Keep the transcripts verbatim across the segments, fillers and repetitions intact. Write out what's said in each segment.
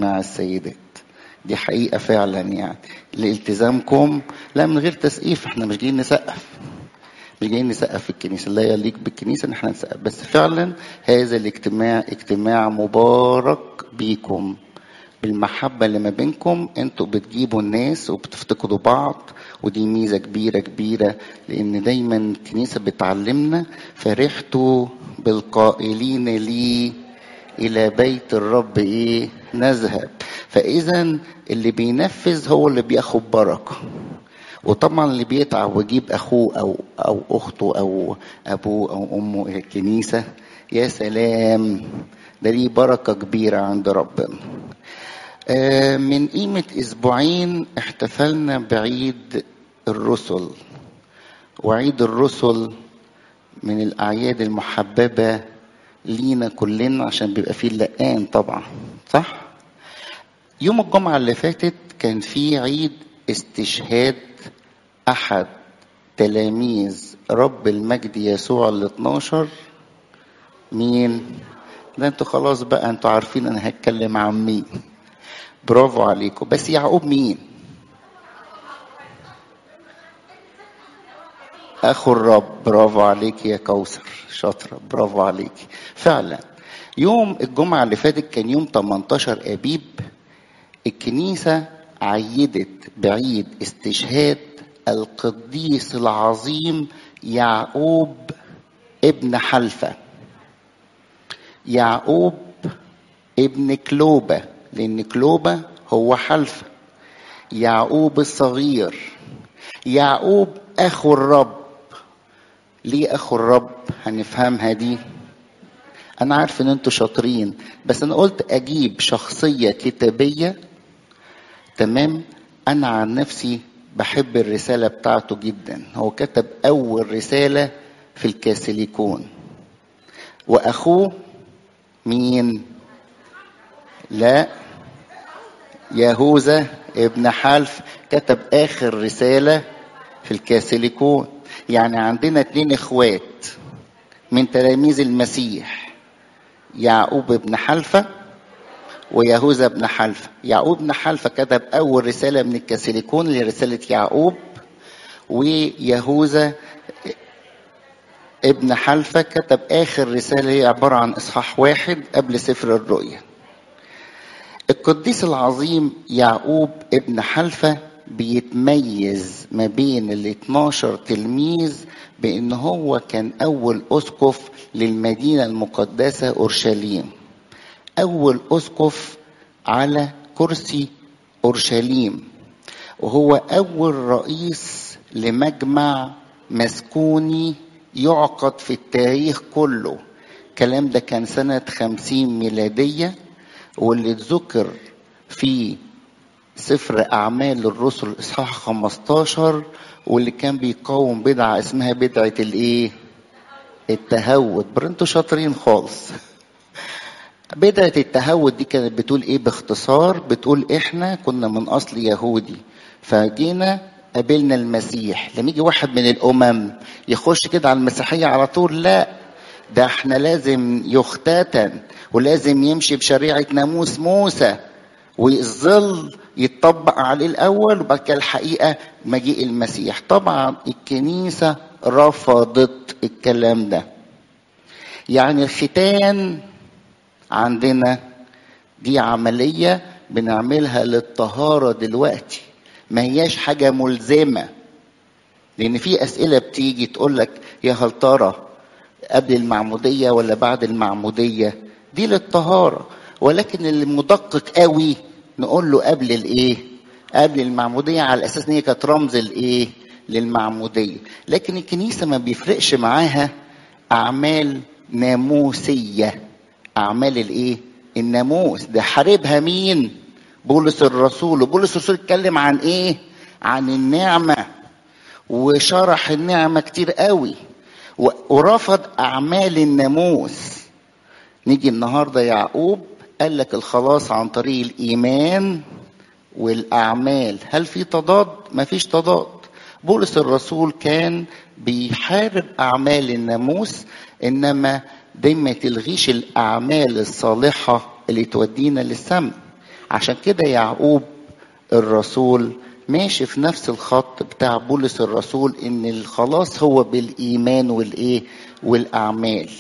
اجتماع السيدات. دي حقيقة فعلا يعني لالتزامكم. لا من غير تسقيف، احنا مش جايين نسقف، مش جايين نسقف في الكنيسة، لا يليق بالكنيسة ان احنا نسقف، بس فعلا هذا الاجتماع اجتماع مبارك بيكم، بالمحبة اللي ما بينكم. انتوا بتجيبوا الناس وبتفتقدوا بعض، ودي ميزة كبيرة كبيرة، لان دايما الكنيسة بتعلمنا فرحتوا بالقائلين لي الى بيت الرب ايه نذهب. فاذا اللي بينفذ هو اللي بياخد بركة، وطبعا اللي بيتعب ويجيب اخوه او او اخته او ابوه او امه الى الكنيسة، يا سلام، ده ليه بركة كبيرة عند ربنا. من قيمة أسبوعين احتفلنا بعيد الرسل، وعيد الرسل من الأعياد المحببة لينا كلنا عشان بيبقى فيه اللقان طبعا، صح؟ يوم الجمعة اللي فاتت كان فيه عيد استشهاد أحد تلاميذ رب المجد يسوع الاثناشر. مين؟ ده انتوا خلاص بقى انتوا عارفين انا هتكلم عن مين. برافو عليكم. بس يعقوب مين؟ اخو الرب. برافو عليك يا كوثر، شاطره، برافو عليك فعلا. يوم الجمعه اللي فاتت كان يوم تمنتاشر ابيب، الكنيسه عيدت بعيد استشهاد القديس العظيم يعقوب ابن حلفة. يعقوب ابن كلوبة، لان كلوبة هو حلفة. يعقوب الصغير، يعقوب اخو الرب. ليه اخو الرب؟ هنفهمها دي. انا عارف ان انتوا شاطرين، بس انا قلت اجيب شخصية كتابية. تمام. انا عن نفسي بحب الرسالة بتاعته جدا. هو كتب اول رسالة في الكاثوليكون. واخوه مين؟ لا، يهوذا ابن حلف كتب اخر رسالة في الكاثوليكون. يعني عندنا اتنين اخوات من تلاميذ المسيح، يعقوب ابن حلفة ويهوذا ابن حلفة. يعقوب ابن حلفة كتب اول رسالة من الكاثوليكون لرسالة يعقوب، ويهوذا ابن حلفة كتب اخر رسالة، هي عبارة عن اصحاح واحد قبل سفر الرؤيا. القديس العظيم يعقوب ابن حلفة بيتميز ما بين ال اتناشر تلميذ بان هو كان اول اسقف للمدينة المقدسة اورشليم، اول اسقف على كرسي اورشليم، وهو اول رئيس لمجمع مسكوني يعقد في التاريخ كله. الكلام ده كان سنة خمسين ميلادية، واللي اتذكر في سفر أعمال الرسل إصحاح خمستاشر، واللي كان بيقاوم بدعة اسمها بدعة الإيه؟ التهود. برنتوا شاطرين خالص. بدعة التهود دي كانت بتقول إيه باختصار؟ بتقول إحنا كنا من أصل يهودي، فجينا قابلنا المسيح. لما يجي واحد من الأمم يخش كده على المسيحية على طول، لا، ده احنا لازم يختتن ولازم يمشي بشريعة ناموس موسى، والظل يتطبق عليه الأول، وبعد كده الحقيقة مجيء المسيح. طبعا الكنيسة رفضت الكلام ده. يعني الختان عندنا دي عملية بنعملها للطهارة دلوقتي، ما هياش حاجة ملزمة. لأن في أسئلة بتيجي تقولك يا هل ترى قبل المعمودية ولا بعد المعمودية؟ دي للطهارة. ولكن اللي مدقق قوي نقول له قبل الايه؟ قبل المعمودية، على اساس ان هي كانت رمز الايه؟ للمعمودية. لكن الكنيسة ما بيفرقش معاها اعمال ناموسية، اعمال الايه؟ الناموس. ده حاربها مين؟ بولس الرسول. وبولس الرسول اتكلم عن ايه؟ عن النعمة، وشرح النعمة كتير قوي، ورفض اعمال الناموس. نيجي النهارده يعقوب قال لك الخلاص عن طريق الايمان والاعمال. هل في تضاد؟ ما فيش تضاد. بولس الرسول كان بيحارب اعمال الناموس، انما دي ما تلغيش الاعمال الصالحه اللي تودينا للسماء. عشان كده يعقوب الرسول ماشي في نفس الخط بتاع بولس الرسول، ان الخلاص هو بالايمان والايه والاعمال.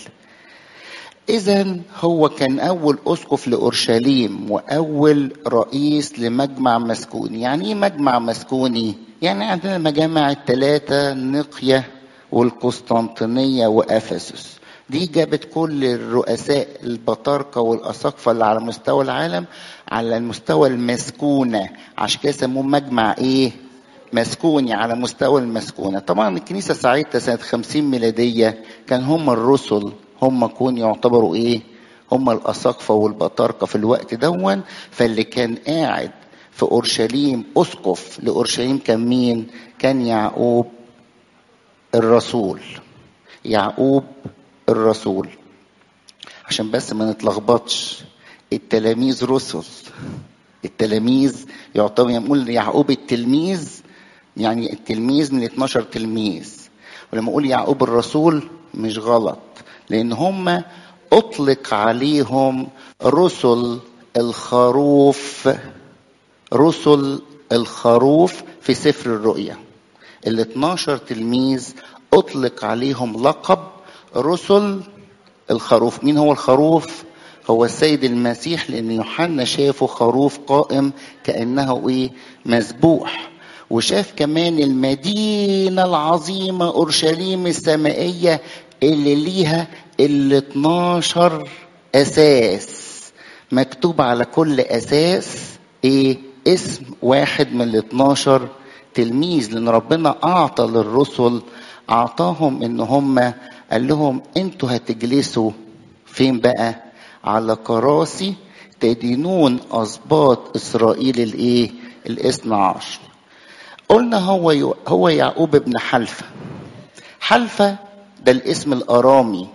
اذا هو كان اول اسقف لاورشليم واول رئيس لمجمع مسكوني. يعني ايه مجمع مسكوني؟ يعني عندنا مجامع الثلاثه، نقيه والقسطنطينيه وافسس، دي جابت كل الرؤساء البطاركه والاساقفه اللي على مستوى العالم على المستوى المسكونه، عشان كده سموه مجمع ايه؟ مسكوني، على مستوى المسكونه. طبعا الكنيسه ساعتها سنه خمسين ميلاديه كان هم الرسل هم كون يعتبروا ايه؟ هم الاساقفه والبطاركه في الوقت دون. فاللي كان قاعد في اورشليم اسقف لاورشليم كان مين؟ كان يعقوب الرسول. يعقوب الرسول. عشان بس ما نتلخبطش، التلاميذ رسل، التلاميذ يعتبر يقول يعقوب التلميذ، يعني التلميذ من اتناشر تلميذ. ولما اقول يعقوب الرسول مش غلط، لان هم اطلق عليهم رسل الخروف، رسل الخروف في سفر الرؤيا. ال اتناشر تلميذ اطلق عليهم لقب رسل الخروف. مين هو الخروف؟ هو السيد المسيح، لان يوحنا شافه خروف قائم كانه ايه؟ مذبوح. وشاف كمان المدينه العظيمه اورشليم السمائيه اللي ليها ال اتناشر اساس، مكتوب على كل اساس ايه؟ اسم واحد من ال اتناشر تلميذ. لان ربنا اعطى للرسل، اعطاهم ان هم قال لهم انتوا هتجلسوا فين بقى؟ على كراسي تدينون اسباط اسرائيل الايه؟ الاثنى عشر. قلنا هو هو يعقوب ابن حلفة. حلفة ده الاسم الارامي،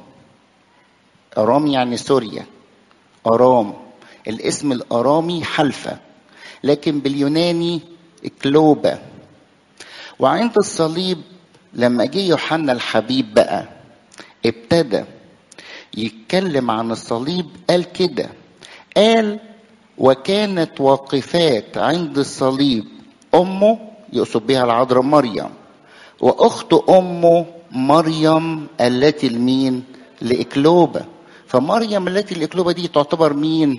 ارامي يعني سوريا، ارام، الاسم الارامي حلفة، لكن باليوناني اكلوبا. وعند الصليب لما جه يوحنا الحبيب بقى ابتدى يتكلم عن الصليب، قال كده، قال وكانت واقفات عند الصليب امه، يقصد بها العذراء مريم، واخت امه مريم التي لمين؟ لاكلوبا. فمريم التي لاكلوبا دي تعتبر مين؟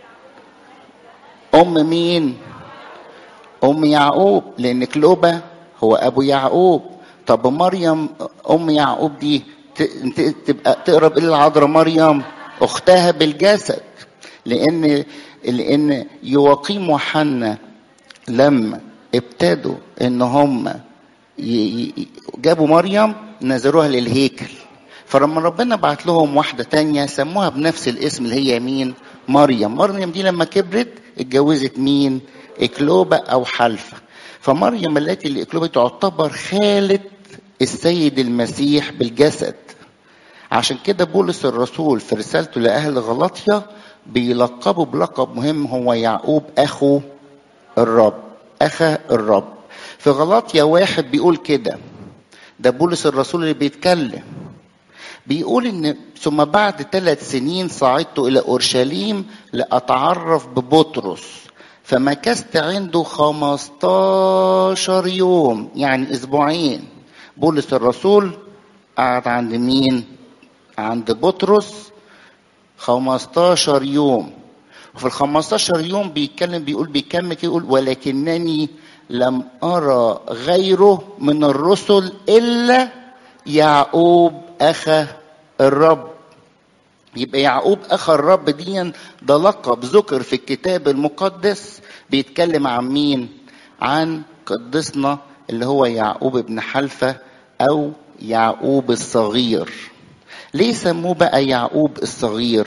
ام مين؟ ام يعقوب، لان كلوبا هو ابو يعقوب. طب مريم ام يعقوب دي تبقى تقرب الى العذراء مريم اختها بالجسد، لان لان يواقيم وحنا لما ابتدوا ان هم جابوا مريم نزلوها للهيكل، فلما ربنا بعت لهم واحده تانية سموها بنفس الاسم اللي هي مين؟ مريم. مريم دي لما كبرت اتجوزت مين؟ اكلوبا او حلفة. فمريم التي لاكلوبا تعتبر خالة السيد المسيح بالجسد. عشان كده بولس الرسول في رسالته لأهل غلاطيا بيلقبوا بلقب مهم، هو يعقوب أخو الرب، أخا الرب. في غلاطيا واحد بيقول كده، ده بولس الرسول اللي بيتكلم، بيقول إن ثم بعد ثلاث سنين صعدت إلى أورشليم لأتعرف ببطرس، فمكثت عنده خمستاشر يوم، يعني أسبوعين. بولس الرسول قعد عند مين؟ عند بطرس خمستاشر يوم. وفي ال خمستاشر يوم بيتكلم، بيقول بيكمل يقول ولكنني لم أرى غيره من الرسل إلا يعقوب أخا الرب. يبقى يعقوب أخا الرب دي ده لقب ذكر في الكتاب المقدس، بيتكلم عن مين؟ عن قدسنا اللي هو يعقوب ابن حلفة أو يعقوب الصغير. ليه سموه بقى يعقوب الصغير؟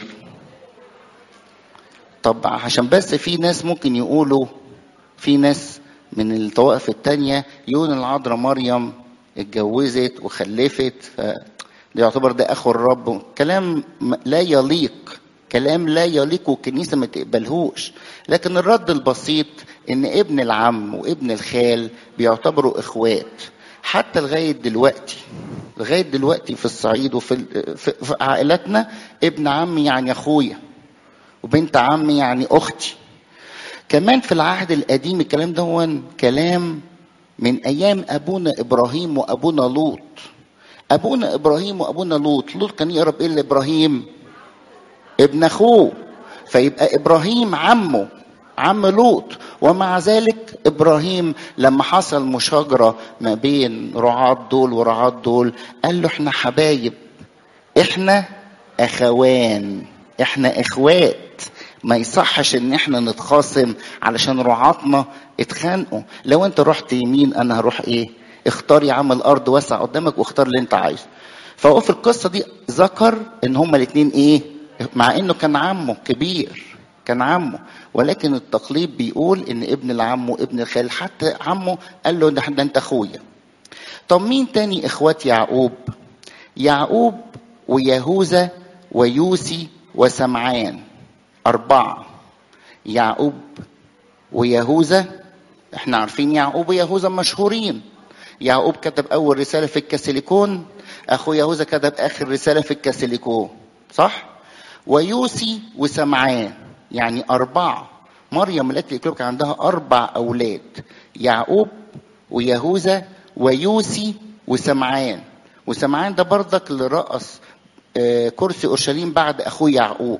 طب عشان بس في ناس ممكن يقولوا، في ناس من الطوائف التانية يقول العذراء مريم اتجوزت وخلفت، فده يعتبر ده اخو الرب. كلام لا يليق، كلام لا يليق والكنيسة ما تقبلهوش. لكن الرد البسيط ان ابن العم وابن الخال بيعتبروا اخوات حتى لغاية دلوقتي. لغاية دلوقتي في الصعيد وفي في عائلتنا ابن عمي يعني اخويا، وبنت عمي يعني اختي. كمان في العهد القديم الكلام ده كلام من ايام ابونا ابراهيم وابونا لوط. ابونا ابراهيم وابونا لوط، لوط كان يقرب ايه لابراهيم؟ ابن اخوه، فيبقى ابراهيم عمه، عم لوط. ومع ذلك ابراهيم لما حصل مشاجره ما بين رعاة دول ورعاة دول قال له احنا حبايب، احنا اخوان، احنا اخوات، ما يصحش ان احنا نتخاصم علشان رعاتنا اتخانقوا. لو انت رحت يمين انا هروح ايه؟ اختار يا عم، الارض واسع قدامك واختار اللي انت عايزه. فهو في القصه دي ذكر ان هما الاثنين ايه، مع انه كان عمه كبير، كان عمه، ولكن التقليد بيقول ان ابن العم وابن الخال، حتى عمه قال له ده انت اخويا. طب مين تاني اخوات يعقوب؟ يعقوب ويهوذا ويوسي وسمعان، أربعة. يعقوب ويهوذا، احنا عارفين يعقوب ويهوذا مشهورين. يعقوب كتب أول رسالة في الكاسيليكون، أخو يهوذا كتب آخر رسالة في الكاسيليكون، صح؟ ويوسي وسمعان، يعني أربعة. مريم التي كان عندها أربع أولاد، يعقوب ويهوذا ويوسي وسمعان. وسمعان ده برضك اللي رأس كرسي أورشليم بعد أخوه يعقوب،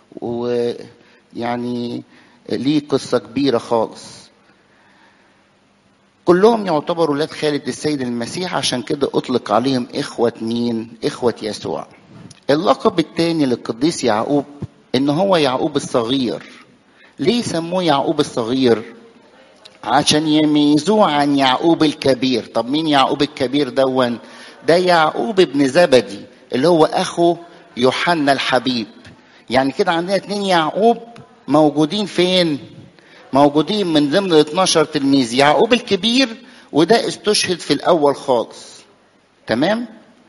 ويعني ليه قصة كبيرة خالص. كلهم يعتبروا ولاد خالد السيد المسيح، عشان كده أطلق عليهم إخوة مين؟ إخوة يسوع. اللقب الثاني للقديس يعقوب إن هو يعقوب الصغير. ليه سموه يعقوب الصغير؟ عشان يميزوه عن يعقوب الكبير. طب مين يعقوب الكبير دون؟ ده يعقوب ابن زبدي اللي هو أخو يوحنا الحبيب. يعني كده عندنا اتنين يعقوب موجودين فين؟ موجودين من ضمن اتناشر تلميذ. يعقوب الكبير وده استشهد في الأول خالص، تمام؟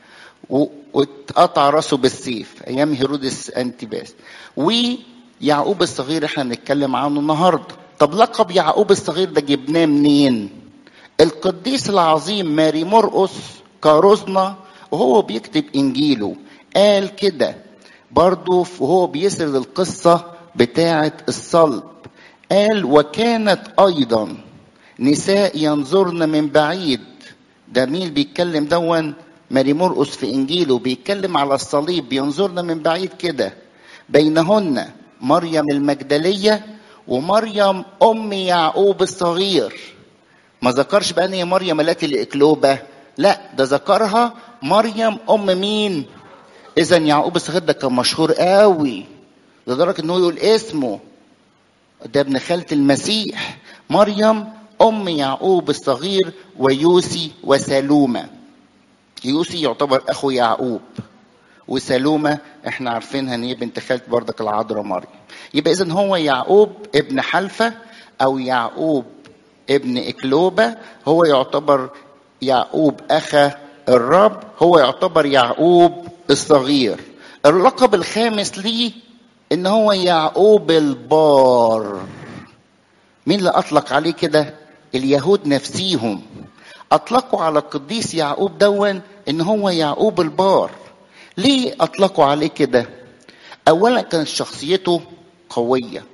واتقطع راسه بالسيف أيام هيرودس أنتيباس. ويعقوب الصغير احنا بنتكلم عنه النهارده. طب لقب يعقوب الصغير ده جبناه منين؟ القديس العظيم ماري مرقس كاروزنا وهو بيكتب إنجيله قال كده برضو وهو بيسرد القصة بتاعة الصلب، قال وكانت أيضا نساء ينظرن من بعيد. ده مين بيتكلم دون؟ ماري مرقس في إنجيله بيتكلم على الصليب، بينظرن من بعيد كده، بينهن مريم المجدلية ومريم أم يعقوب الصغير. ما ذكرش بقى ان هي مريم التي لإكلوبة، لا ده ذكرها مريم أم مين؟ إذا يعقوب الصغير ده كان مشهور قوي لدرجة إنه يقول اسمه، ده ابن خالة المسيح، مريم أم يعقوب الصغير ويوسي وسلومة. يوسي يعتبر أخو يعقوب، وسلومة احنا عارفينها ان هي بنت خالة بردك العذراء مريم. يبقى إذن هو يعقوب ابن حلفة أو يعقوب ابن إكلوبة، هو يعتبر يعقوب أخا الرب، هو يعتبر يعقوب الصغير. اللقب الخامس ليه ان هو يعقوب البار. مين اللي اطلق عليه كده؟ اليهود نفسيهم اطلقوا على القديس يعقوب دون ان هو يعقوب البار. ليه اطلقوا عليه كده؟ اولا كانت شخصيته قوية،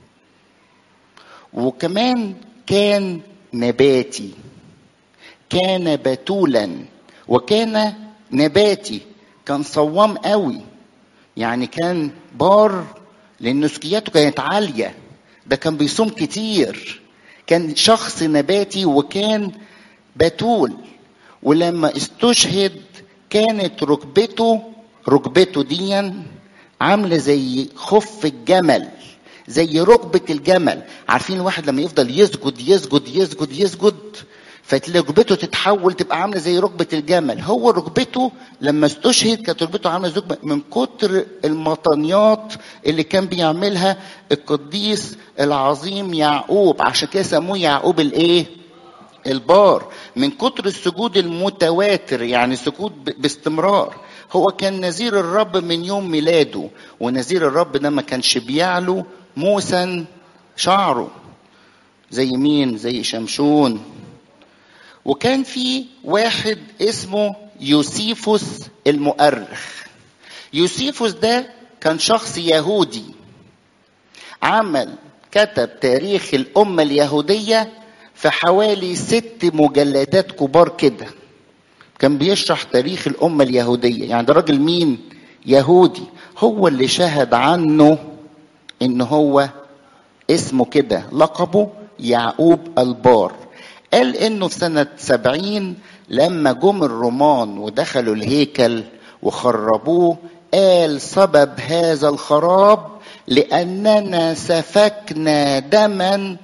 وكمان كان نباتي، كان بتولا وكان نباتي، كان صوام قوي، يعني كان بار لأن سكياته كانت عالية، ده كان بيصوم كتير، كان شخص نباتي وكان بتول. ولما استشهد كانت ركبته ركبته دي عاملة زي خف الجمل، زي ركبة الجمل. عارفين الواحد لما يفضل يسجد يسجد يسجد يسجد فتلاقي ركبته تتحول تبقى عامله زي ركبه الجمل. هو ركبته لما استشهد كانت ركبته عامله زي من كتر المطنيات اللي كان بيعملها القديس العظيم يعقوب. عشان كده سموه يعقوب الايه؟ البار، من كتر السجود المتواتر، يعني سجود باستمرار. هو كان نذير الرب من يوم ميلاده، ونذير الرب ده ما كانش بيعلو موسى شعره زي مين؟ زي شمشون. وكان في واحد اسمه يوسيفوس المؤرخ. يوسيفوس ده كان شخص يهودي، عمل كتب تاريخ الأمة اليهودية في حوالي ست مجلدات كبار كده. كان بيشرح تاريخ الأمة اليهودية. يعني ده راجل مين؟ يهودي، هو اللي شهد عنه إن هو اسمه كده، لقبه يعقوب البار. قال إنه في سنة سبعين لما جم الرومان ودخلوا الهيكل وخربوه، قال سبب هذا الخراب لأننا سفكنا دما،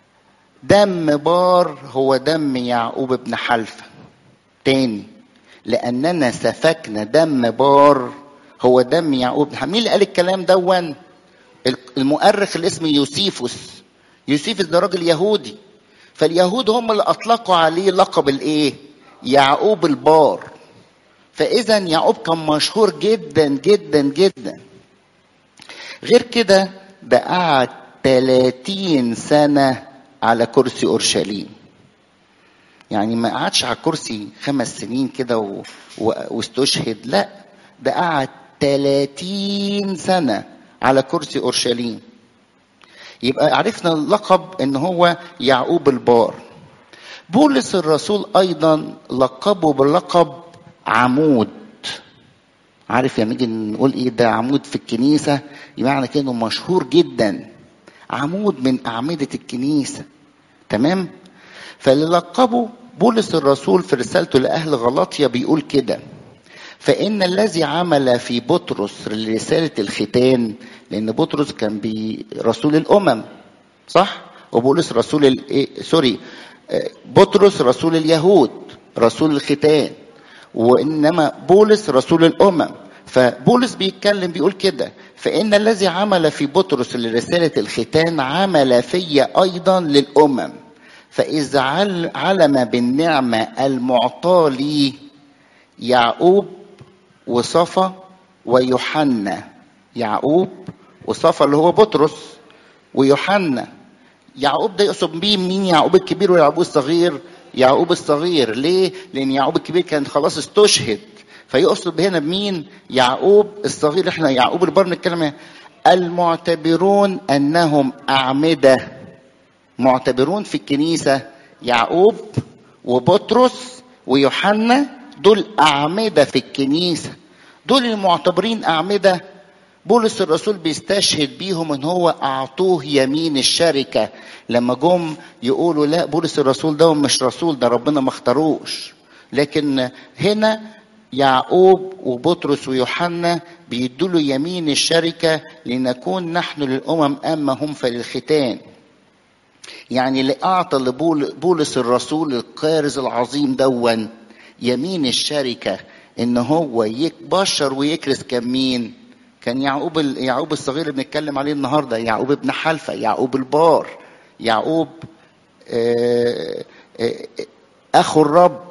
دم بار هو دم يعقوب بن حلفة. تاني، لأننا سفكنا دم بار هو دم يعقوب بن حلفة. مين اللي قال الكلام دون؟ المؤرخ اللي اسمه يوسيفوس. يوسيفوس ده راجل يهودي، فاليهود هم اللي أطلقوا عليه لقب الايه؟ يعقوب البار. فإذا يعقوب كان مشهور جدا جدا جدا. غير كده ده قعد ثلاثين سنة على كرسي أورشليم. يعني ما قعدش على كرسي خمس سنين كده و... و... واستشهد، لا، ده قعد ثلاثين سنة على كرسي أورشليم. يبقى عرفنا اللقب ان هو يعقوب البار. بولس الرسول ايضا لقبه باللقب عمود. عارف لما نيجي نقول ايه ده عمود في الكنيسة، يعني كأنه مشهور جدا، عمود من أعمدة الكنيسة. تمام؟ فاللي لقبه بولس الرسول في رسالته لأهل غلاطيا بيقول كده: فإن الذي عمل في بطرس رسالة الختان، لأن بطرس كان برسول الأمم صح؟ وبولس رسول ال... سوري بطرس رسول اليهود رسول الختان، وإنما بولس رسول الأمم. فبولس بيتكلم بيقول كده: فإن الذي عمل في بطرس لرسالة الختان عمل في أيضا للأمم، فإذا علم بالنعمة المعطاة لي يعقوب وصفا ويوحنا. يعقوب وصفا اللي هو بطرس، ويوحنا. يعقوب ده يقصد بيه مين؟ يعقوب الكبير ويعقوب الصغير. يعقوب الصغير ليه؟ لأن يعقوب الكبير كان خلاص استشهد، فيقصد هنا بمين؟ يعقوب الصغير. احنا يعقوب البار نتكلم المعتبرون أنهم أعمدة. معتبرون في الكنيسة يعقوب وبطرس ويوحنا، دول أعمدة في الكنيسة، دول المعتبرين أعمدة. بولس الرسول بيستشهد بيهم ان هو اعطوه يمين الشركة. لما جم يقولوا لا بولس الرسول ده مش رسول، ده ربنا ما اختاروش، لكن هنا يعقوب وبطرس ويوحنا بيدوا يمين الشركة لنكون نحن للأمم أما هم فللختان. يعني اللي أعطى لبولس الرسول الكارز العظيم دون يمين الشركة ان هو يبشر ويكرس كمين؟ كان يعقوب يعقوب الصغير اللي بنتكلم عليه النهارده، يعقوب ابن حلفة، يعقوب البار، يعقوب آآ آآ اخو الرب.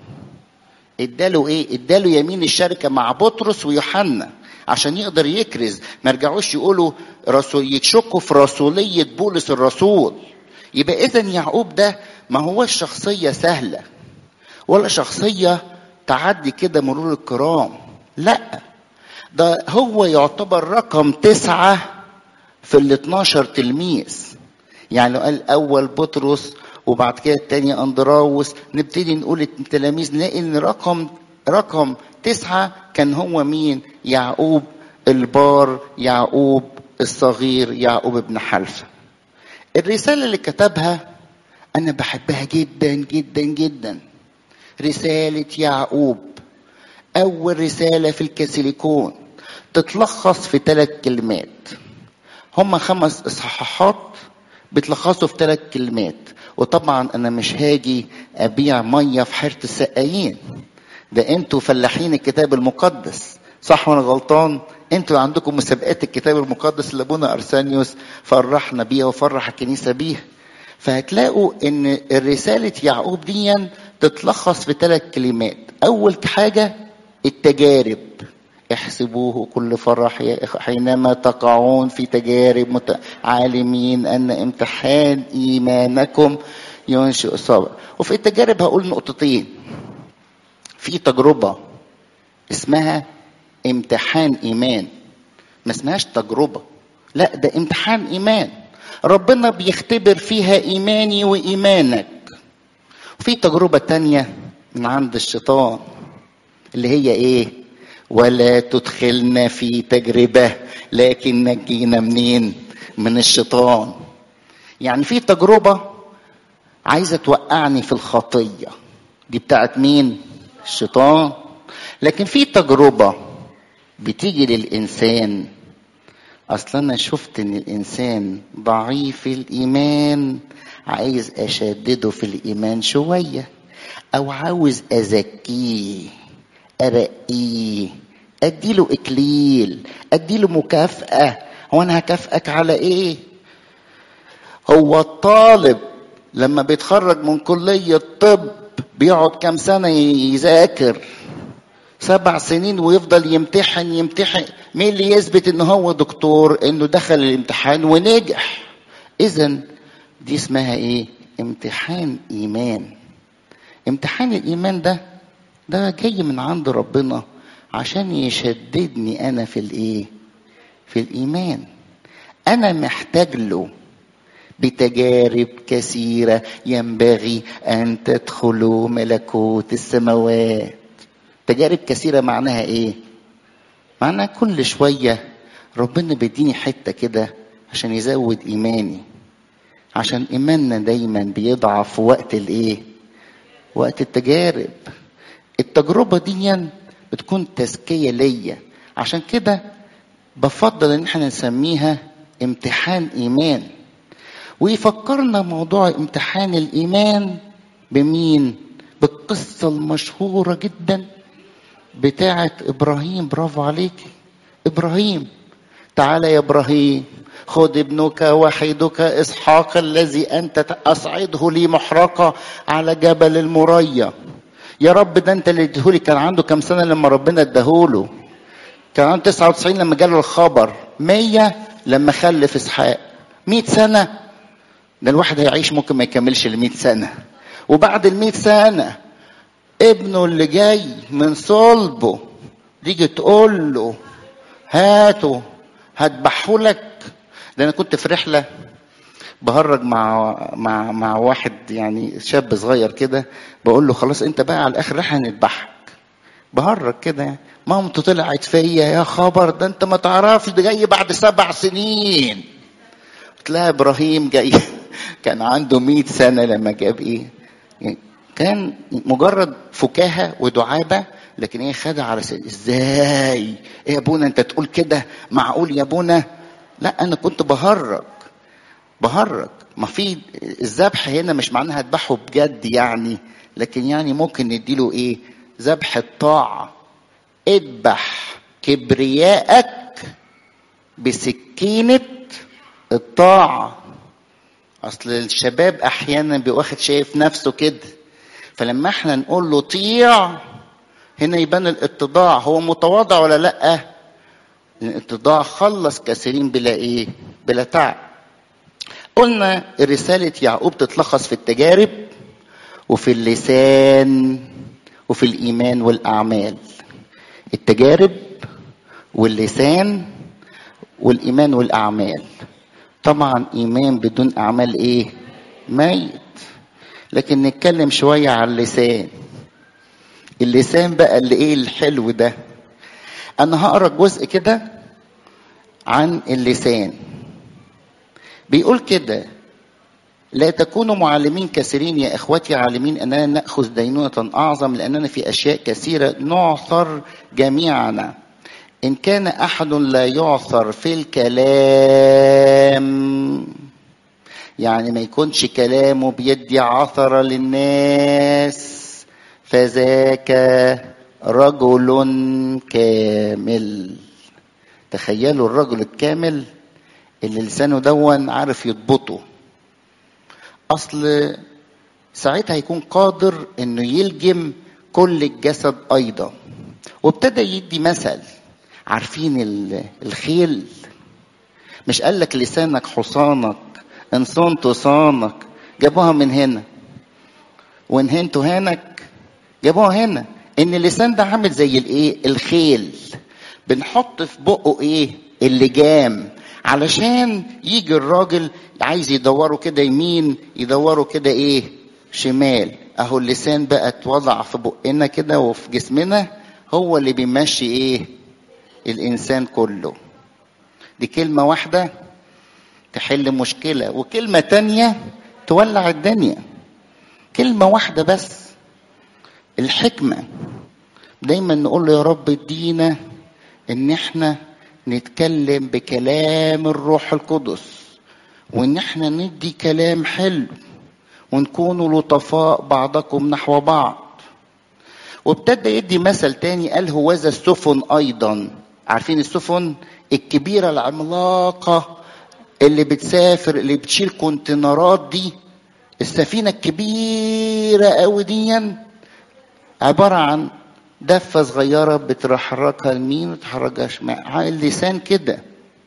اداله ايه؟ اداله يمين الشركه مع بطرس ويوحنا عشان يقدر يكرز. ما رجعوش يقولوا رسول، يتشكوا في رسوليه بولس الرسول. يبقى اذا يعقوب ده ما هوش شخصيه سهله ولا شخصيه تعدي كده مرور الكرام، لا، ده هو يعتبر رقم تسعة في ال اتناشر تلميذ. يعني لو قال أول بطرس وبعد كده التاني أندراوس، نبتدي نقول التلاميذ نلاقي إن رقم رقم تسعة كان هو مين؟ يعقوب البار، يعقوب الصغير، يعقوب ابن حلفة. الرسالة اللي كتبها أنا بحبها جدا جدا جدا، رسالة يعقوب. أول رسالة في الكاثوليكون تتلخص في ثلاث كلمات. هم خمس إصحاحات بتلخصوا في ثلاث كلمات. وطبعا أنا مش هاجي أبيع مية في حيرة السقايين، ده أنتوا فلاحين الكتاب المقدس، صح وأنا غلطان؟ أنتوا عندكم مسابقات الكتاب المقدس اللي أبونا أرسانيوس فرحنا بيها وفرح الكنيسة بيها. فهتلاقوا إن الرسالة يعقوب دي تتلخص في ثلاث كلمات. أول حاجة التجارب، احسبوه كل فرح حينما تقعون في تجارب عالمين أن امتحان إيمانكم ينشئ الصبر. وفي التجارب هقول نقطتين. في تجربة اسمها امتحان إيمان، ما اسمهاش تجربة، لا ده امتحان إيمان. ربنا بيختبر فيها ايماني وايمانك. وفي تجربة تانية من عند الشيطان اللي هي ايه؟ ولا تدخلنا في تجربة لكن نجينا منين؟ من الشيطان. يعني في تجربة عايزة توقعني في الخطية، دي بتاعت مين؟ الشيطان. لكن في تجربة بتيجي للإنسان، أصلا أنا شفت إن الإنسان ضعيف الإيمان، عايز أشدده في الإيمان شوية، أو عاوز أزكيه أرقيه، أديله إكليل، أديله مكافأة. هو أنا هكافئك على إيه؟ هو الطالب لما بيتخرج من كلية طب بيقعد كام سنة يذاكر؟ سبع سنين ويفضل يمتحن يمتحن. مين اللي يثبت ان هو دكتور؟ انه دخل الامتحان ونجح. اذن دي اسمها ايه؟ امتحان ايمان. امتحان الايمان ده ده جاي من عند ربنا عشان يشددني انا في الايه؟ في الايمان. انا محتاج له بتجارب كثيرة ينبغي أن تدخلوا ملكوت السماوات. تجارب كثيرة معناها إيه؟ معناها كل شوية ربنا بيديني حتة كده عشان يزود إيماني، عشان إيماننا دايما بيضعف في وقت الإيه؟ وقت التجارب. التجربة دي بتكون تزكية ليا، عشان كده بفضل إن احنا نسميها امتحان إيمان. ويفكرنا موضوع امتحان الإيمان بمين؟ بالقصة المشهورة جدا بتاعة إبراهيم. برافو عليك إبراهيم. تعالى يا إبراهيم، خذ ابنك وحيدك إسحاق الذي أنت أصعده لي محرقة على جبل المريا. يا رب ده أنت اللي اديهولي. كان عنده كم سنة لما ربنا اداهوله؟ كان عنده تسعة وتسعين لما جاله الخبر، مية لما خلف إسحاق. مئة سنة ده الواحد هيعيش ممكن ما يكملش المئة سنة. وبعد المئة سنة ابنه اللي جاي من صلبه تيجي تقول له هاته هذبحه لك. ده انا كنت في رحلة بهرج مع مع مع واحد يعني شاب صغير كده، بقول له خلاص انت بقى على الاخر رح نذبحك. بهرج كده، مامته طلعت فيا يا خبر ده انت ما تعرفش ده جاي بعد سبع سنين. قلت لها ابراهيم جاي كان عنده مئة سنة لما جاب ايه؟ يعني كان مجرد فكاهة ودعابة، لكن ايه خدها على سبيل ازاي؟ ايه يا ابونا انت تقول كده؟ معقول يا ابونا؟ لا انا كنت بهرج بهرج. ما في الذبح هنا مش معناها اذبحه بجد يعني، لكن يعني ممكن نديله ايه؟ ذبح الطاعة. اذبح كبريائك بسكينة الطاعة. اصل الشباب احيانا بيواخد شايف نفسه كده، فلما احنا نقول له طيع هنا يبان الاتضاع. هو متواضع ولا لا؟ الاتضاع خلص كثيرين بلا ايه؟ بلا تعب. قلنا رسالة يعقوب تتلخص في التجارب وفي اللسان وفي الايمان والاعمال. التجارب واللسان والايمان والاعمال. طبعا ايمان بدون اعمال ايه؟ ميت. لكن نتكلم شوية على اللسان. اللسان بقى اللي ايه الحلو ده. انا هقرأ جزء كده عن اللسان. بيقول كده: لا تكونوا معلمين كثيرين يا اخوتي عالمين اننا نأخذ دينونة اعظم، لاننا في اشياء كثيرة نعثر جميعنا. إن كان أحد لا يعثر في الكلام، يعني ما يكونش كلامه بيدي عثرة للناس، فذاك رجل كامل. تخيلوا الرجل الكامل اللي لسانه دون عارف يضبطه. أصل ساعتها هيكون قادر إنه يلجم كل الجسد أيضا. وابتدى يدي مثل. عارفين الخيل؟ مش قال لك لسانك حصانك ان صنت صانك؟ جابوها من هنا. وان هنت هانك جابوها هنا. ان اللسان ده عامل زي الايه؟ الخيل. بنحط في بقه ايه؟ اللجام علشان يجي الراجل عايز يدوره كده يمين، يدوره كده ايه شمال. اهو اللسان بقى اتوضع في بقنا كده وفي جسمنا، هو اللي بيمشي ايه الانسان كله. دي كلمة واحدة تحل مشكلة، وكلمة تانية تولع الدنيا. كلمة واحدة بس، الحكمة. دايما نقول له يا رب ادينا ان احنا نتكلم بكلام الروح القدس، وان احنا ندي كلام حلو، ونكونوا لطفاء بعضكم نحو بعض. وابتدى يدي مثل تاني، قال هوذا السفن ايضا. عارفين السفن الكبيرة العملاقة اللي بتسافر، اللي بتشيل كونتينرات دي، السفينة الكبيرة قوي دي عبارة عن دفة صغيرة بتحركها يمين وتحركها شمال. اللسان كده.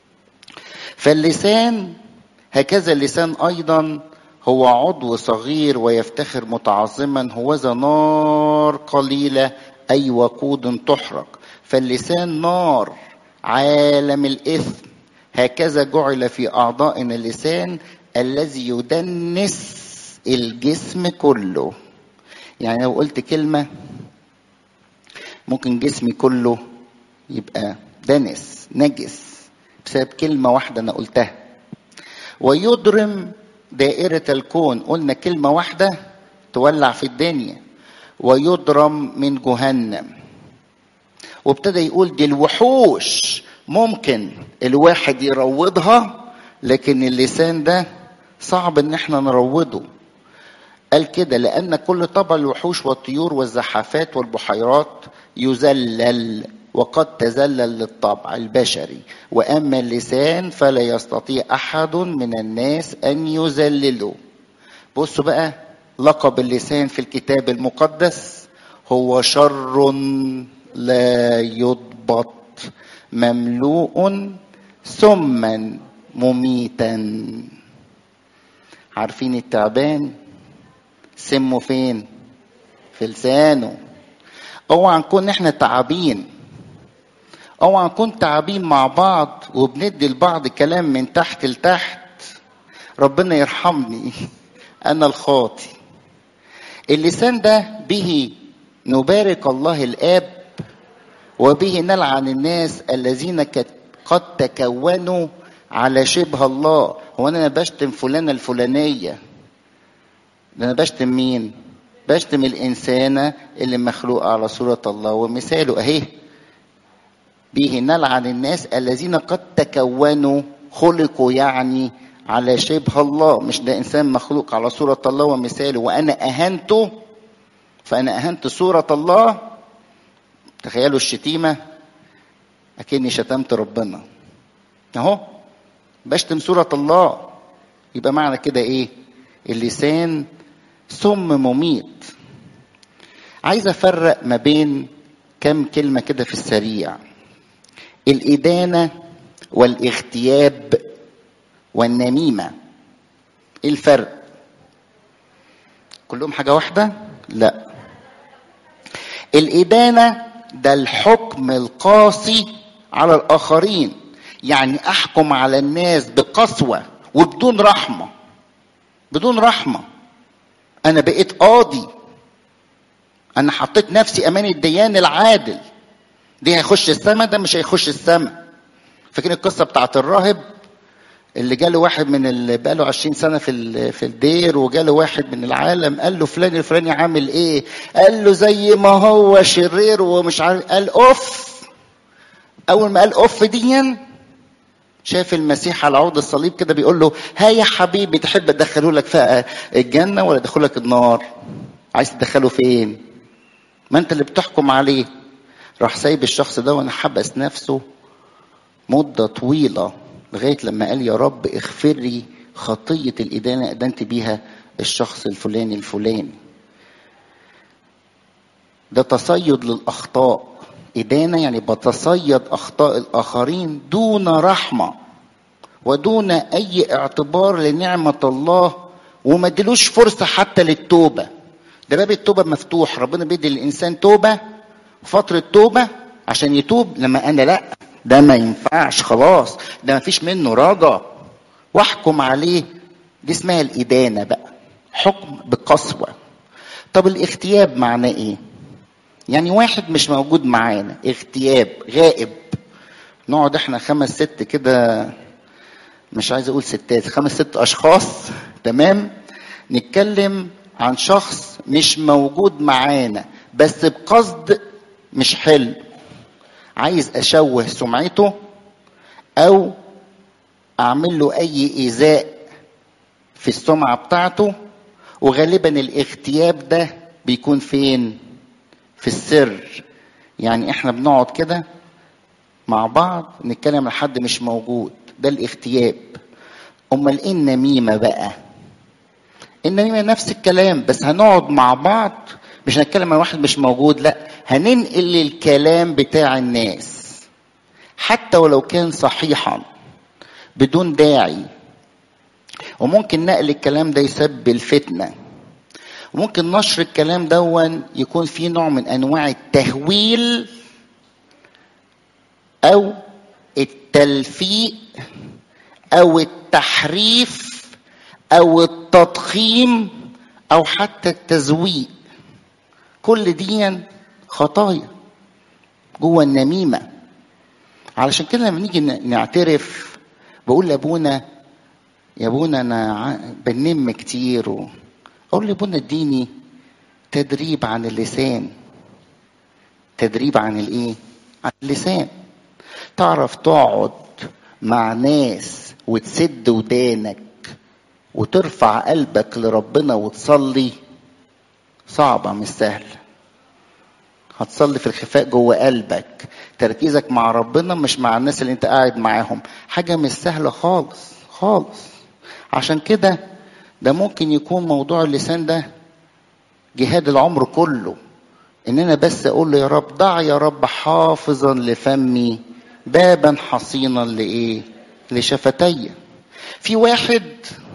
فاللسان هكذا اللسان أيضا هو عضو صغير ويفتخر متعظما، هوذا نار قليلة أي وقود تحرق. فاللسان نار عالم الإثم، هكذا جعل في أعضائنا اللسان الذي يدنس الجسم كله. يعني لو قلت كلمة ممكن جسمي كله يبقى دنس نجس بسبب كلمة واحدة أنا قلتها. ويضرم دائرة الكون، قلنا كلمة واحدة تولع في الدنيا. ويضرم من جهنم. وابتدى يقول دي الوحوش ممكن الواحد يروضها، لكن اللسان ده صعب ان احنا نروضه. قال كده لأن كل طبع الوحوش والطيور والزحافات والبحيرات يذلل، وقد تذلل للطبع البشري، وأما اللسان فلا يستطيع أحد من الناس أن يذلله. بصوا بقى، لقب اللسان في الكتاب المقدس هو شر لا يضبط، مملوء سما مميتا. عارفين التعبان سمه فين؟ في لسانه. اوعى نكون احنا تعابين، اوعى نكون تعابين مع بعض وبندي لبعض كلام من تحت لتحت. ربنا يرحمني انا الخاطي. اللسان ده به نبارك الله الآب، وبه نلعن الناس الذين قد تكونوا على شبه الله. هو انا بشتم فلانة الفلانية؟ ده انا بشتم مين؟ بشتم الانسانة اللي مخلوقة على صورة الله ومثاله. اهي به نلعن الناس الذين قد تكونوا، خلقوا يعني على شبه الله. مش ده انسان مخلوق على صورة الله ومثاله وانا اهنته، فانا اهنت صورة الله. تخيلوا الشتيمة، اكني شتمت ربنا. اهو بشتم صورة الله. يبقى معنى كده ايه؟ اللسان سم مميت. عايز افرق ما بين كم كلمة كده في السريع. الإدانة والاغتياب والنميمة، ايه الفرق؟ كلهم حاجة واحدة؟ لا. الإدانة ده الحكم القاسي على الآخرين، يعني أحكم على الناس بقسوة وبدون رحمة. بدون رحمة. أنا بقيت قاضي، أنا حطيت نفسي أمام الديان العادل. دي هيخش السماء، ده مش هيخش السماء. فاكرين القصة بتاعت الراهب اللي جاله واحد من اللي بقاله عشرين سنة في في الدير، وجاله واحد من العالم قال له فلان الفلاني عامل ايه؟ قال له زي ما هو شرير ومش عارف. قال اوف. اول ما قال اوف ديا شاف المسيح على عود الصليب كده بيقول له ها يا حبيبي، تحب ادخله لك في الجنة ولا ادخله لك النار؟ عايز تدخله فين؟ ما انت اللي بتحكم عليه. راح سايب الشخص ده وانا حبس نفسه مدة طويلة لغاية لما قال يا رب اغفر لي خطية الإدانة أدنت بيها الشخص الفلاني الفلاني. ده تصيد للأخطاء. إدانة يعني بتصيد أخطاء الآخرين دون رحمة ودون أي اعتبار لنعمة الله، وما ادلوش فرصة حتى للتوبة. ده باب التوبة مفتوح. ربنا بيدي الإنسان توبة، فترة توبة عشان يتوب. لما أنا لأ، ده ما ينفعش خلاص، ده ما فيش منه رجا، واحكم عليه. دي اسمها الإدانة بقى، حكم بقسوة. طب الاغتياب معناه ايه؟ يعني واحد مش موجود معانا، اغتياب، غائب. نقعد احنا خمس ست كده، مش عايز اقول ستات، خمس ست اشخاص، تمام، نتكلم عن شخص مش موجود معانا بس بقصد مش حلو، عايز اشوه سمعته او اعمل له اي ايذاء في السمعة بتاعته. وغالبا الاغتياب ده بيكون فين؟ في السر. يعني احنا بنقعد كده مع بعض نتكلم عن حد مش موجود، ده الاغتياب. امال ايه النميمة بقى؟ النميمة نفس الكلام، بس هنقعد مع بعض مش هنتكلم عن واحد مش موجود، لا، هننقل الكلام بتاع الناس حتى ولو كان صحيحا بدون داعي. وممكن نقل الكلام ده يسبب الفتنة، وممكن نشر الكلام دون يكون فيه نوع من انواع التهويل او التلفيق او التحريف او التضخيم او حتى التزويق. كل دي خطايا جوه النميمة. علشان كده لما نيجي نعترف بقول لابونا يا ابونا انا بنم كتير، و... اقول لابونا اديني تدريب عن اللسان. تدريب عن الايه؟ عن اللسان. تعرف تقعد مع ناس وتسد ودانك وترفع قلبك لربنا وتصلي؟ صعبة مش سهلة. هتصلي في الخفاء جوه قلبك، تركيزك مع ربنا مش مع الناس اللي انت قاعد معاهم، حاجة مش سهلة خالص خالص. عشان كده ده ممكن يكون موضوع اللسان ده جهاد العمر كله، ان انا بس اقول له يا رب ضع يا رب حافظا لفمي بابا حصينا لايه؟ لشفتي. في واحد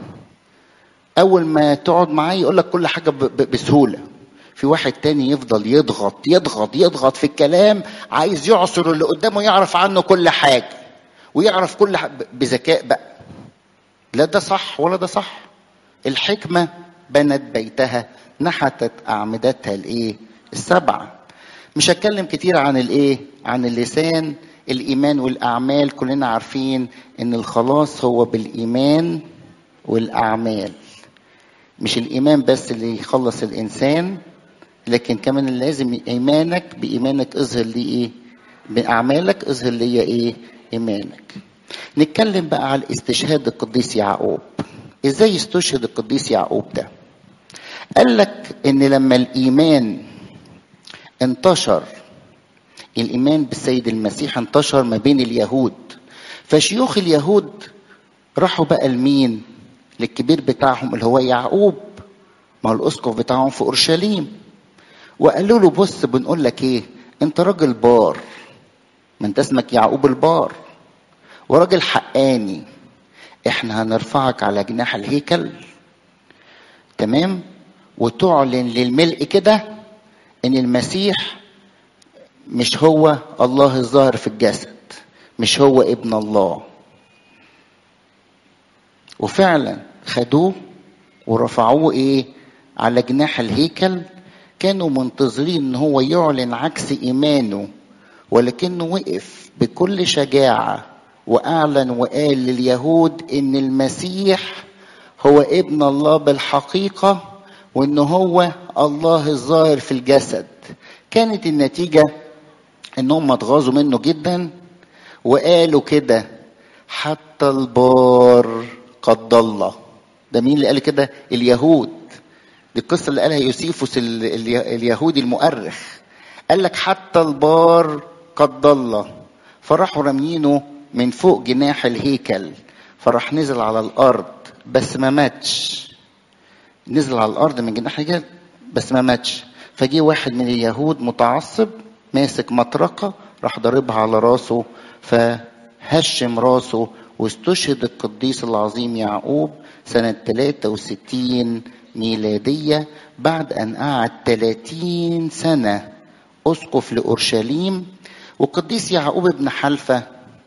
اول ما تقعد معاه يقول لك كل حاجه بسهوله، في واحد تاني يفضل يضغط يضغط يضغط في الكلام، عايز يعصر اللي قدامه يعرف عنه كل حاجه ويعرف كل حاجة بذكاء بقى. لا ده صح ولا ده صح. الحكمه بنت بيتها نحتت اعمدتها الايه؟ السبعه. مش هتكلم كتير عن الايه؟ عن اللسان. الايمان والاعمال كلنا عارفين ان الخلاص هو بالايمان والاعمال. مش الايمان بس اللي يخلص الانسان، لكن كمان لازم ايمانك بايمانك اظهر لي ايه؟ باعمالك اظهر لي ايه؟ ايمانك. نتكلم بقى على استشهاد القديس يعقوب. ازاي استشهد القديس يعقوب ده؟ قال لك ان لما الايمان انتشر، الايمان بالسيد المسيح انتشر ما بين اليهود، فشيوخ اليهود راحوا بقى لمين؟ للكبير بتاعهم اللي هو يعقوب، ما هو الاسقف بتاعهم في اورشليم، وقالوا له بص بنقول لك ايه، انت راجل بار، ما انت اسمك يعقوب البار وراجل حقاني، احنا هنرفعك على جناح الهيكل، تمام، وتعلن للملء كده ان المسيح مش هو الله الظاهر في الجسد، مش هو ابن الله. وفعلا خدوه ورفعوه ايه؟ على جناح الهيكل. كانوا منتظرين ان هو يعلن عكس ايمانه، ولكنه وقف بكل شجاعة واعلن وقال لليهود ان المسيح هو ابن الله بالحقيقة، وان هو الله الظاهر في الجسد. كانت النتيجة انهم اتغاظوا منه جدا وقالوا كده حتى البار قد ضل. ده مين اللي قال كده؟ اليهود. دي القصة اللي قالها يوسيفوس اليهودي المؤرخ، قال لك حتى البار قد ضل. فراحوا رامينه من فوق جناح الهيكل، فراح نزل على الارض بس ما ماتش. نزل على الارض من جناح الهيكل بس ما ماتش. فجي واحد من اليهود متعصب ماسك مطرقة راح ضربها على راسه فهشم راسه، واستشهد القديس العظيم يعقوب سنة ثلاثة وستين ميلادية، بعد أن قعد ثلاثين سنة أسقف لأورشليم. والقديس يعقوب ابن حلفة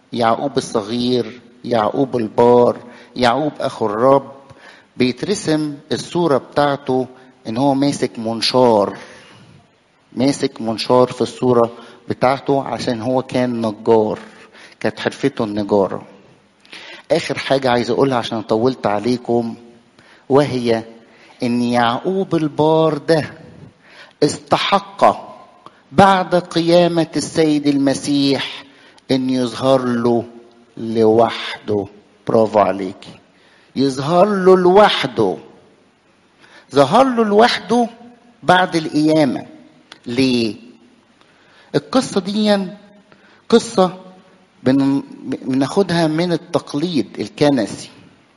يعقوب الصغير، يعقوب البار، يعقوب اخو الرب، بيترسم الصورة بتاعته ان هو ماسك منشار، ماسك منشار في الصورة بتاعته عشان هو كان نجار، كانت حرفته النجارة. اخر حاجة عايز اقولها عشان طولت عليكم، وهي ان يعقوب البار ده استحق بعد قيامة السيد المسيح ان يظهر له لوحده. برافو عليكي، يظهر له لوحده. ظهر له لوحده بعد القيامة. ليه؟ القصة دي قصة بناخدها من التقليد الكنسي.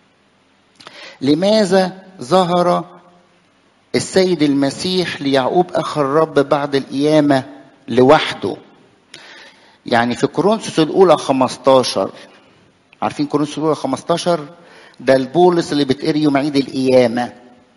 لماذا ظهر السيد المسيح ليعقوب أخ الرب بعد القيامة لوحده؟ يعني في كورنثوس الأولى خمستاشر، عارفين كورنثوس الأولى خمستاشر؟ ده البولس اللي بتقري يوم عيد القيامة،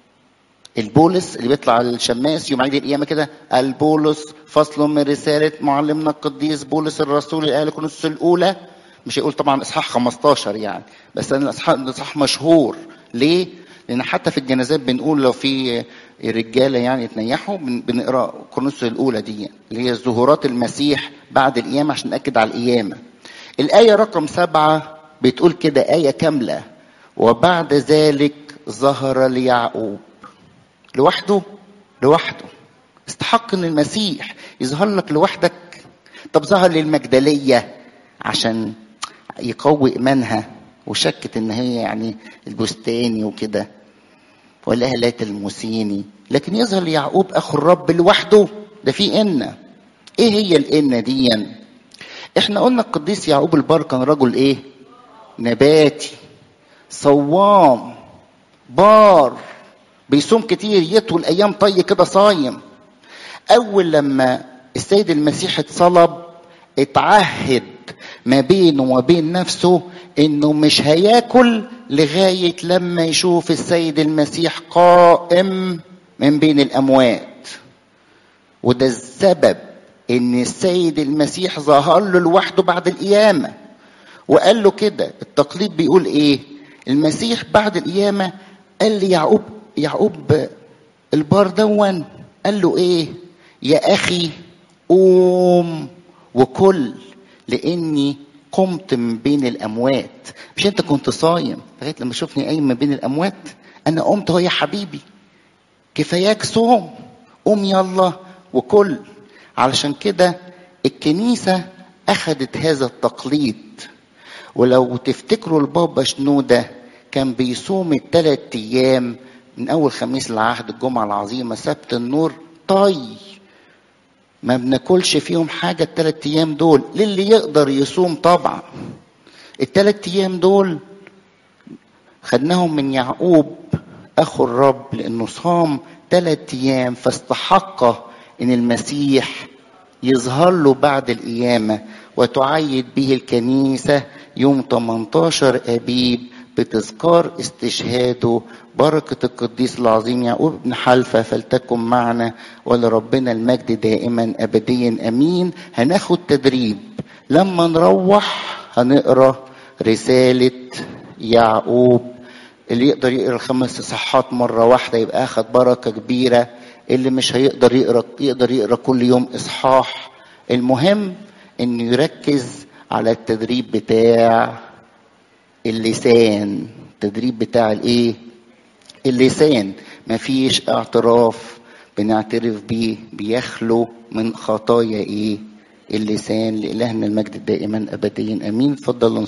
البولس اللي بيطلع الشماس يوم عيد القيامة كده، البولس فصل من رسالة معلمنا القديس بولس الرسول لأهل كورنثوس الأولى. مش يقول طبعا إصحاح خمستاشر يعني، بس الإصحاح مشهور. ليه؟ لأن حتى في الجنازات بنقول لو في رجالة يعني يتنيحوا بنقرأ كورنثوس الأولى دي اللي هي ظهورات المسيح بعد القيامة عشان نأكد على القيامة. الآية رقم سبعة بتقول كده، آية كاملة: وبعد ذلك ظهر ليعقوب. لوحده، لوحده استحق ان المسيح يظهر لك لوحدك. طب ظهر للمجدلية عشان يقوي ايمانها وشكت ان هي يعني البستاني وكده، ولا لا تلمسيني، لكن يظهر ليعقوب اخو الرب لوحده. ده في إن ايه هي الإن دي؟ احنا قلنا القديس يعقوب البار كان رجل ايه؟ نباتي، صوام، بار، بيصوم كتير، يطول ايام طي كده صايم. اول لما السيد المسيح اتصلب اتعهد ما بينه وبين نفسه انه مش هياكل لغاية لما يشوف السيد المسيح قائم من بين الاموات. وده السبب ان السيد المسيح ظهر له لوحده بعد القيامة وقال له كده. التقليد بيقول ايه؟ المسيح بعد القيامة قال لي يعقوب، يعقوب البار دون، قال له ايه؟ يا اخي قوم وكل، لاني قمت من بين الاموات. مش انت كنت صايم لغايه لما شوفني قايم من بين الاموات؟ انا قمت اهو يا حبيبي، كفاياك صوم، قوم يلا وكل. علشان كده الكنيسه اخذت هذا التقليد. ولو تفتكروا البابا شنودة كان بيصوم الثلاث ايام من اول خميس العهد، الجمعه العظيمه، سبت النور، طي، ما بناكلش فيهم حاجه الثلاث ايام دول. للي يقدر يصوم طبعا. الثلاث ايام دول خدناهم من يعقوب اخو الرب لانه صام ثلاث ايام، فاستحق ان المسيح يظهر له بعد القيامه. وتعيد به الكنيسه يوم ثمانية عشر ابيب بتذكار استشهاده. بركة القديس العظيم يعقوب بن حلفة فلتكن معنا، ولربنا المجد دائما أبديا أمين. هناخد تدريب، لما نروح هنقرأ رسالة يعقوب. اللي يقدر يقرأ الخمس إصحاحات مرة واحدة يبقى أخد بركة كبيرة. اللي مش هيقدر يقرأ يقدر يقرأ كل يوم إصحاح. المهم إنه يركز على التدريب بتاع اللسان. التدريب بتاع الايه؟ اللسان. مفيش اعتراف بنعترف بيه بيخلو من خطايا ايه؟ اللسان. لإلهنا المجد دائما ابديا امين. اتفضلوا.